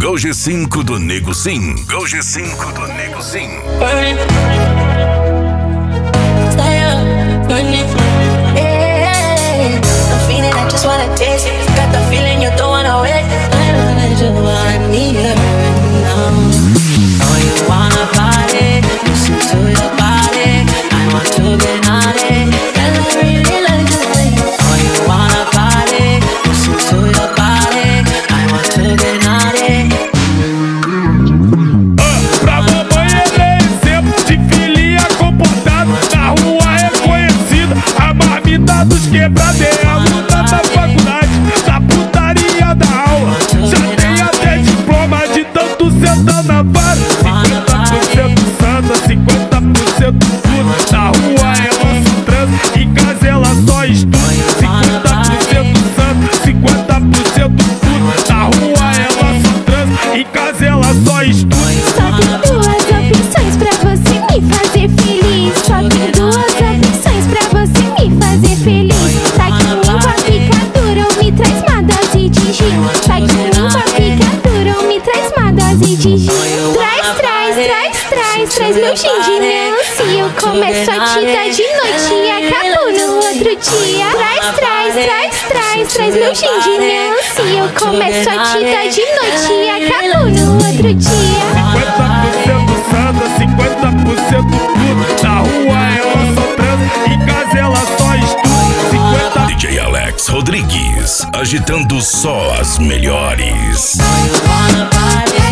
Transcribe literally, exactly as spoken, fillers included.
Go G cinco do Nego Sim. Go G cinco do Nego Sim. Burning. Stay up, burning. Yeah, I'm feeling, I just wanna taste it. Got the feeling you don't wanna wait. I know that you want me right now. Oh, you wanna party? Listen to your body. I want to get naughty. And I really like the way. Oh, you wanna party? Listen to your body. I want to get naughty. Uh, pra mamãe ele é exemplo de filhinha comportada. Na rua é conhecida, a marmita dos quebrados. É a luta da faculdade, da putaria da aula. Já tem até diploma de tanto sentar na vara. cinquenta por cento santa, cinquenta por cento puta. Na rua ela só transa, em casa ela só estuda. cinquenta por cento santa, cinquenta por cento puta. Na rua ela só transa, em casa ela só estuda. Só tem duas opções pra você me fazer feliz. Só tem duas opções pra você me fazer feliz. Taque um com a picadura ou me traz uma dose de gin. Taque um com a picadura ou me traz uma dose de gin. Traz, traz, traz, traz, traz meu gin de melancia. Eu começo a te dar de noite e acabo no outro dia. Traz, traz, traz, traz, traz meu gin de melancia. Eu começo a te dar de noite e acabo no outro dia. cinquenta por cento santa, cinquenta por cento puta. Na rua ela só transa, em casa ela só estuda. cinquenta... D J Alex Rodrigues, agitando só as melhores. You wanna party?